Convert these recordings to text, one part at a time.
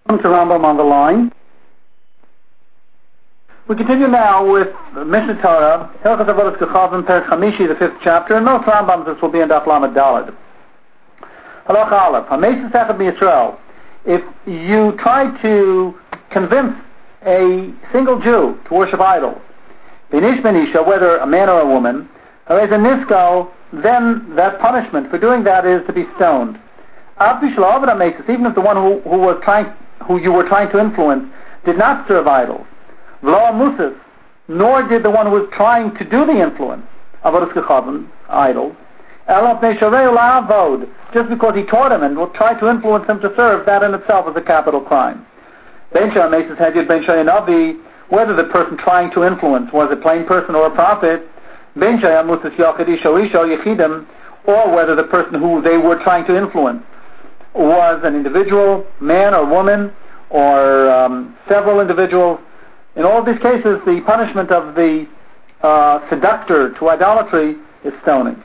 Welcome to Rambam on the line. We continue now with Mishnah Torah, Hilchos Avodas Kechavim, Perek Chamishi, the 5th chapter, and most Rambams this will be in Daf Lamed Daled. Halacha Aleph, HaMeisas Echad B'Yisrael. If you try to convince a single Jew to worship idols, B'nish Benisha, whether a man or a woman, Harei Ze Nisko, then that punishment for doing that is to be stoned. Even if the one who you were trying to influence did not serve idols, V'lo Musas, nor did the one who was trying to do the influence of Avodas Kechavim, idols, just because he taught him and will try to influence him to serve, that in itself is a capital crime. Whether the person trying to influence was a plain person or a prophet, or whether the person who they were trying to influence was an individual, man or woman, or several individuals. In all of these cases, the punishment of the seductor to idolatry is stoning.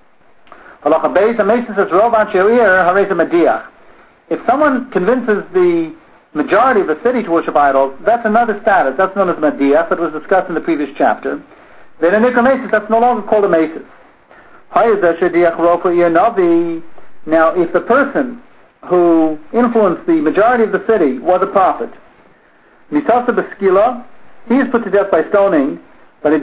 If someone convinces the majority of the city to worship idols, that's another status. That's known as Mediach, that was discussed in the previous chapter. Then a Nikra, that's no longer called a Mesis. Now, if the person who influenced the majority of the city was a prophet, Mitasa Beskila, he is put to death by stoning, but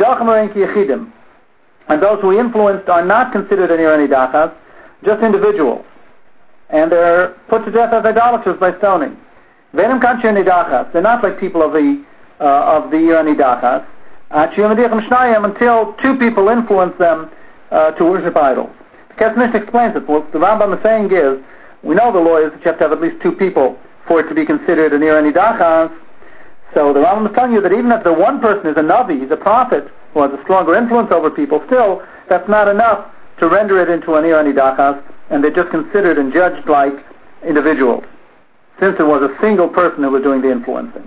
and those who he influenced are not considered any dachas, just individuals, and they're put to death as idolaters by stoning. They're not like people of the Irani dachas, until two people influence them to worship idols. The Kesef explains it. What the Rambam is saying is, we know the law is that you have to have at least two people for it to be considered an Irani dachas. So the Rambam is telling you that even if the one person is a Navi, he's a prophet, who has a stronger influence over people, still, that's not enough to render it into an Irani dachas, and they're just considered and judged like individuals, since it was a single person who was doing the influencing.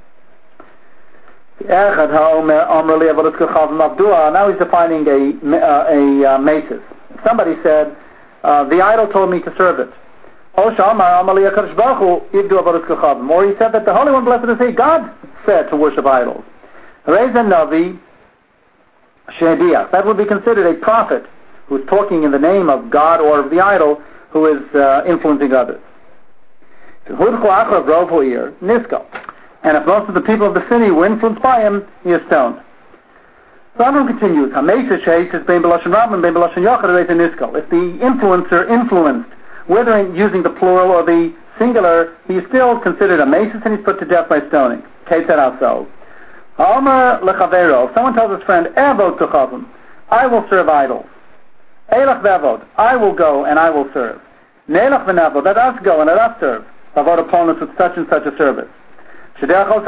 Now he's defining a mesis. Somebody said, the idol told me to serve it. Or he said that the Holy One, blessed is He, God said to worship idols. That would be considered a prophet who is talking in the name of God or of the idol who is influencing others. And if most of the people of the city were influenced by him, he is stoned. Rambam continues, if the influencer influenced, whether using the plural or the singular, he is still considered a mesis and he's put to death by stoning. If someone tells his friend, I will serve idols. I will go and I will serve. Let us go and let us serve. With such and such a service. A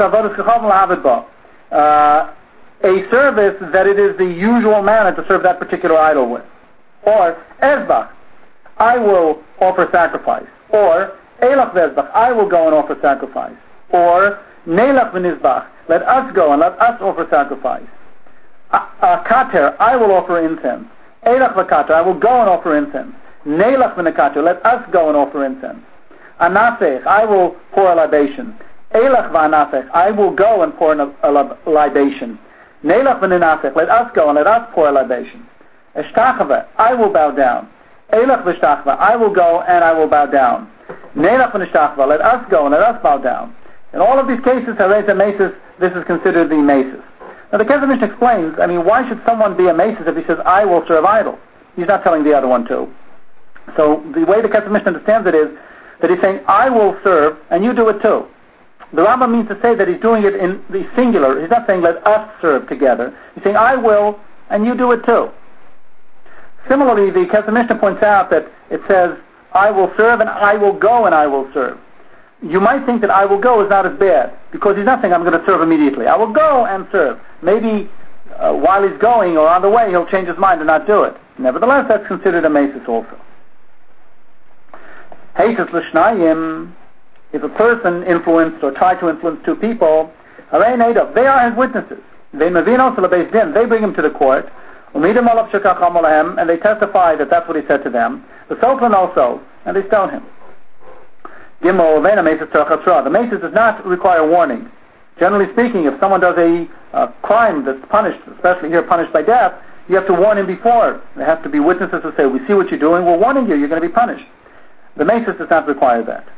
service that it is the usual manner to serve that particular idol with. Or Ezbach, I will offer sacrifice. Or Elach Vezbach, I will go and offer sacrifice. Or Nelach V'nizbach, let us go and let us offer sacrifice. Kater, I will offer incense. Elach V'kater, I will go and offer incense. Nelach V'nekater, let us go and offer incense. Anasech, I will pour a libation. Elach V'anasech, I will go and pour a libation. Nelach V'ninasech, let us go and let us pour a libation. Eshtachava, I will bow down. Elach V'shtachava, I will go and I will bow down. Nelach V'nishtachava, let us go and let us bow down. In all of these cases, Harei Ze Mesis, this is considered the Mesis. Now the Kesef explains, why should someone be a Mesis if he says, I will serve idols? He's not telling the other one to. So the way the Kesef understands it is that he's saying, I will serve and you do it too. The Rambam means to say that he's doing it in the singular. He's not saying let us serve together. He's saying I will and you do it too. Similarly, the Kesef points out that it says I will serve and I will go and I will serve. You might think that I will go is not as bad, because he's not saying I'm going to serve immediately. I will go and serve. Maybe while he's going or on the way he'll change his mind and not do it. Nevertheless, that's considered a mesis also. Heisus l'shnayim, if a person influenced or tried to influence two people, they are his witnesses. They bring him to the court, and they testify that that's what he said to them. The Sultan also, and they stone him. Gimel Vena Mesis Tzarach. The Mesis does not require warning. Generally speaking, if someone does a crime that's punished, especially here punished by death, you have to warn him before. There have to be witnesses who say, we see what you're doing, we're warning you, you're going to be punished. The Mesis does not require that.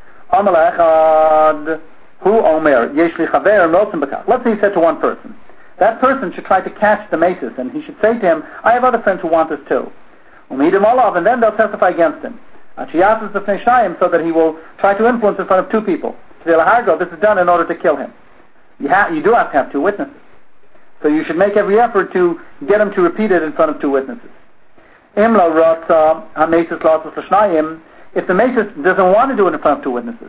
Let's say he said to one person. That person should try to catch the Mesis, and he should say to him, I have other friends who want this too. And then they'll testify against him. So that he will try to influence in front of two people. This is done in order to kill him. You do have to have two witnesses. So you should make every effort to get him to repeat it in front of two witnesses. If the Mesis doesn't want to do it in front of two witnesses,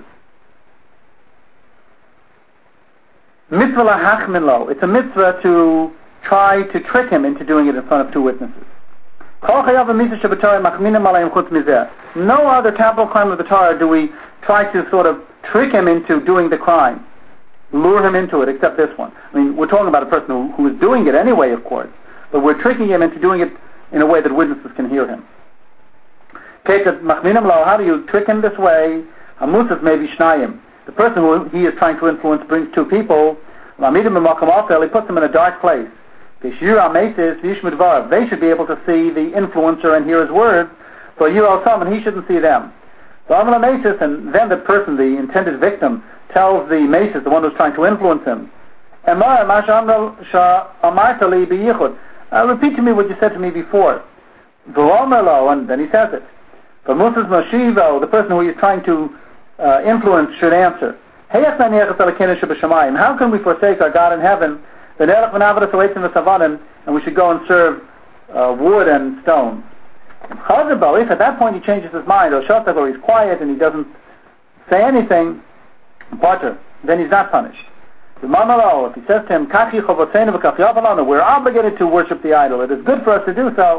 it's a mitzvah to try to trick him into doing it in front of two witnesses. No other capital crime of the Torah do we try to sort of trick him into doing the crime, lure him into it, except this one. I mean, we're talking about a person who is doing it anyway, of course, but we're tricking him into doing it in a way that witnesses can hear him. How do you trick him this way? The person who he is trying to influence brings two people. He puts them in a dark place. They should be able to see the influencer and hear his words. So and he shouldn't see them. And then the person, the intended victim, tells the Mesis, the one who's trying to influence him, repeat to me what you said to me before. And then he says it. The person who he's trying to influence should answer, how can we forsake our God in heaven, and we should go and serve wood and stone? If at that point he changes his mind, or he's quiet and he doesn't say anything, then he's not punished. If he says to him, we're obligated to worship the idol, it is good for us to do so,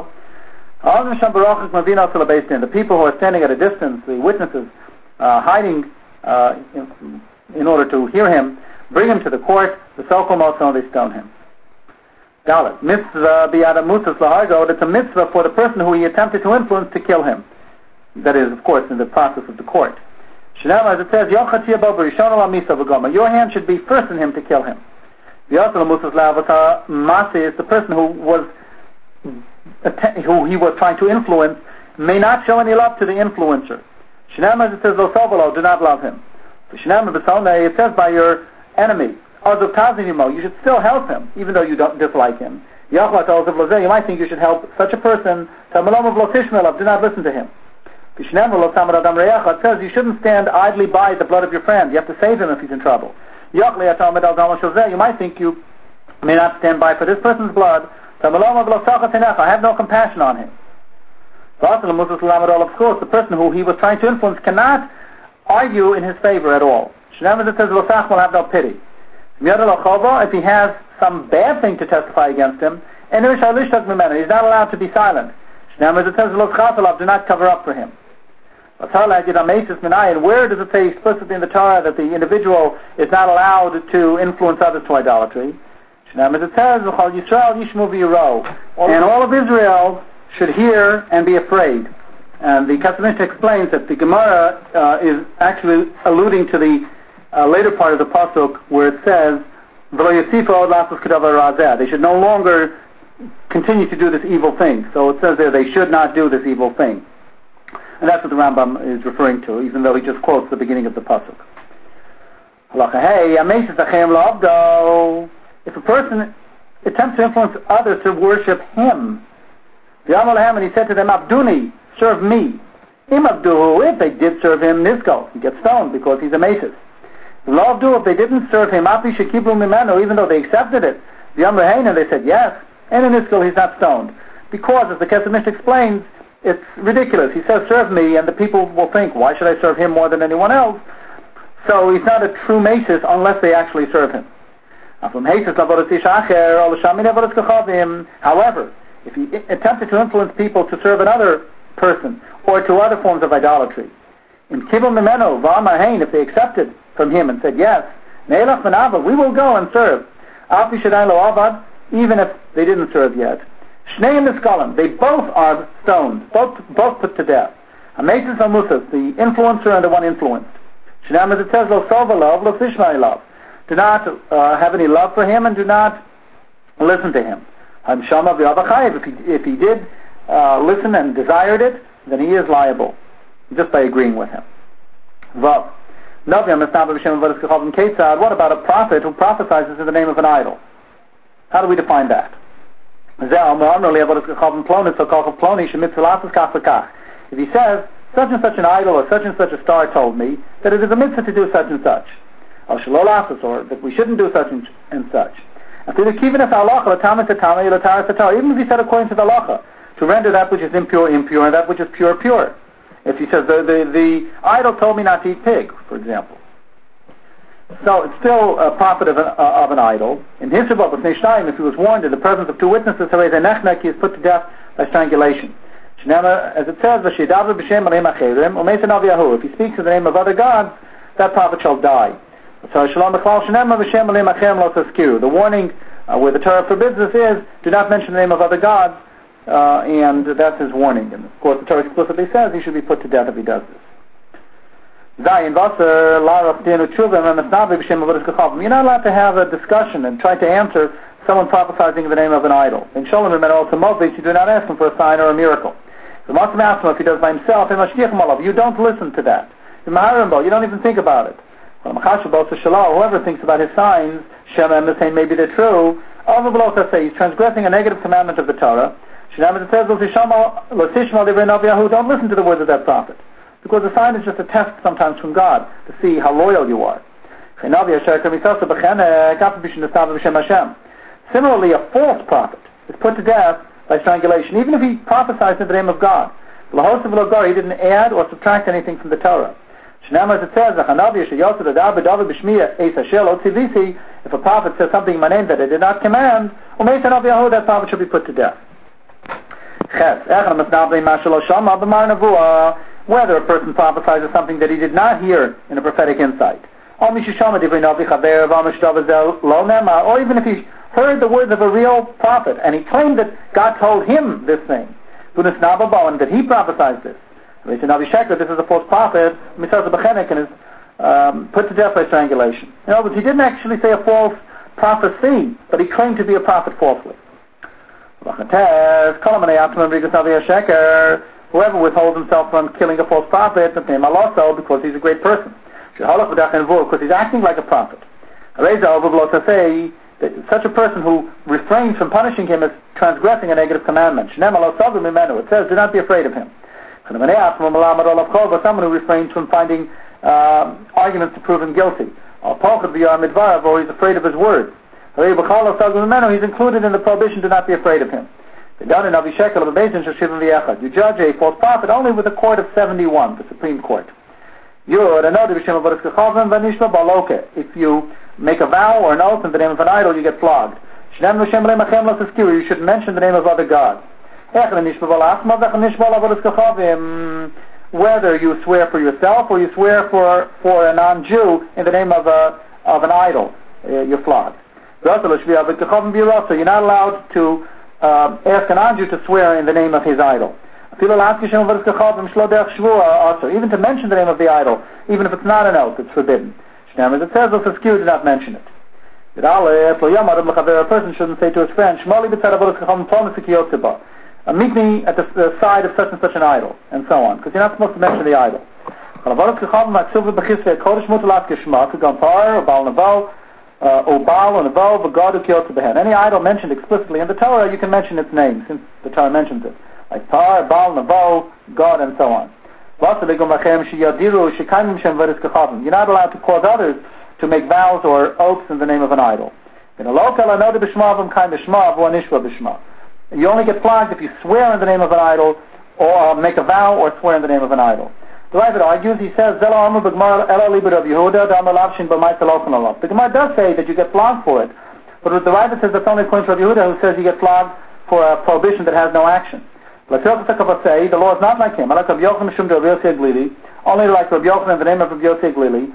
the people who are standing at a distance, the witnesses, hiding in order to hear him, bring him to the court, the Sokol Motzon, they stone him. Dalet, mitzvah biyad amutzas lahargo, it's a mitzvah for the person who he attempted to influence to kill him. That is, of course, in the process of the court. Shenam, as it says, your hand should be first in him to kill him. The is the person who he was trying to influence may not show any love to the influencer. Shenam, as it says, do not love him. Shenam, it says by your enemy. You should still help him, even though you don't dislike him. You might think you should help such a person. Do not listen to him. It says you shouldn't stand idly by the blood of your friend. You have to save him if he's in trouble. You might think you may not stand by for this person's blood. I have no compassion on him. Of course, the person who he was trying to influence cannot argue in his favor at all. It says will have no pity. If he has some bad thing to testify against him, he's not allowed to be silent. It says do not cover up for him. Where does it say explicitly in the Torah that the individual is not allowed to influence others to idolatry? It says, and all of Israel should hear and be afraid. And the Kesef explains that the Gemara is actually alluding to the later part of the pasuk where it says, they should no longer continue to do this evil thing. So it says there they should not do this evil thing. And that's what the Rambam is referring to, even though he just quotes the beginning of the pasuk. If a person attempts to influence others to worship him, and he said to them, Abduni, serve me. If they did serve him, Nizko, he gets stoned because he's a Mesis. If they didn't serve him, even though they accepted it, and they said yes, and in Nizko he's not stoned. Because, as the Kesef explains, it's ridiculous. He says, serve me, and the people will think, why should I serve him more than anyone else? So he's not a true Mesis unless they actually serve him. However, if he attempted to influence people to serve another person or to other forms of idolatry, if they accepted from him and said yes, we will go and serve, even if they didn't serve yet. They both are stoned, both put to death. The influencer and the one influenced. Shnam, as it says, lo sova love, lo tishma love. Do not have any love for him, and do not listen to him. If he did listen and desired it, then he is liable, just by agreeing with him. What about a prophet who prophesies in the name of an idol? How do we define that? If he says, such and such an idol or such and such a star told me that it is a mitzvah to do such and such, or that we shouldn't do such and such. Even if he said according to the halacha, to render that which is impure, impure, and that which is pure, pure. If he says, the idol told me not to eat pig, for example. So it's still a prophet of an idol. In his Shabbat, if he was warned in the presence of two witnesses, he is put to death by strangulation. As it says, if he speaks in the name of other gods, that prophet shall die. So the warning where the Torah forbids this is, do not mention the name of other gods, and that's his warning. And of course the Torah explicitly says he should be put to death if he does this. You're not allowed to have a discussion and try to answer someone prophesying in the name of an idol. In Sholem you do not ask him for a sign or a miracle. You must ask him if he does by himself. You don't listen to that. You don't even think about it. Whoever thinks about his signs, maybe they're true. He's transgressing a negative commandment of the Torah. It says, don't listen to the words of that prophet. Because the sign is just a test sometimes from God to see how loyal you are. Similarly, a false prophet is put to death by strangulation, even if he prophesies in the name of God. He didn't add or subtract anything from the Torah. As it says, if a prophet says something in my name that I did not command, that prophet should be put to death. Whether a person prophesies something that he did not hear in a prophetic insight, or even if he heard the words of a real prophet and he claimed that God told him this thing, and that he prophesied this. This is a false prophet, and is put to death by strangulation. In other words, he didn't actually say a false prophecy, but he claimed to be a prophet falsely. Whoever withholds himself from killing a false prophet, because he's a great person, because he's acting like a prophet. That such a person who refrains from punishing him is transgressing a negative commandment. It says, do not be afraid of him. But someone who refrains from finding arguments to prove him guilty, or he's afraid of his word, he's included in the prohibition, do not be afraid of him. You judge a false prophet only with a court of 71, the Supreme Court. If you make a vow or an oath in the name of an idol, you get flogged. You should mention the name of other gods. Whether you swear for yourself or you swear for a non-Jew in the name of an idol, you're flogged. You're not allowed to ask a non-Jew to swear in the name of his idol. Even to mention the name of the idol, even if it's not an oath, it's forbidden. As it says, do not mention it. A person shouldn't say to his friend, meet me at the side of such and such an idol, and so on, because you're not supposed to mention the idol. Any idol mentioned explicitly in the Torah, you can mention its name, since the Torah mentions it. Like Tar, Baal, Navo, God, and so on. You're not allowed to cause others to make vows or oaths in the name of an idol. You only get flogged if you swear in the name of an idol, or make a vow or swear in the name of an idol. The Ravid argues, he says, the Gemara does say that you get flogged for it, but the Ravid says that's only according to Rabbi Yehuda, who says you get flogged for a prohibition that has no action. The law is not like him. Only like Rabbi Yochanan in the name of Rabbi Yossi Glili,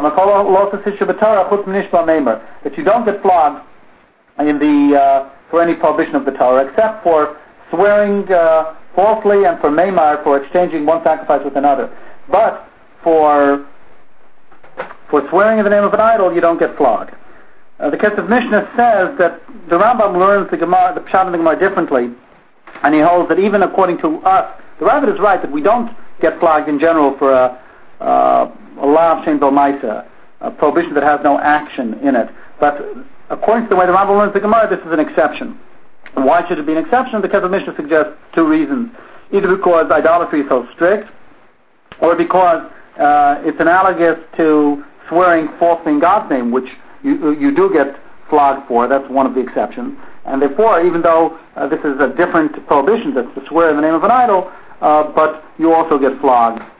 that you don't get flogged in for any prohibition of the Torah, except for swearing falsely and for Meimar, for exchanging one sacrifice with another. But for for swearing in the name of an idol, you don't get flogged. The Kesef Mishnah says that the Rambam learns the Gemara, the Pshat in the Gemara differently, and he holds that even according to us, the Rabbit is right that we don't get flogged in general for a law of Shein Bel Maisa, a prohibition that has no action in it. But according to the way the Rambam learns the Gemara, this is an exception. And why should it be an exception? The Kesef Mishnah suggests two reasons. Either because idolatry is so strict, or because it's analogous to swearing falsely in God's name, which you do get flogged for. That's one of the exceptions. And therefore, even though this is a different prohibition, that's to swear in the name of an idol, but you also get flogged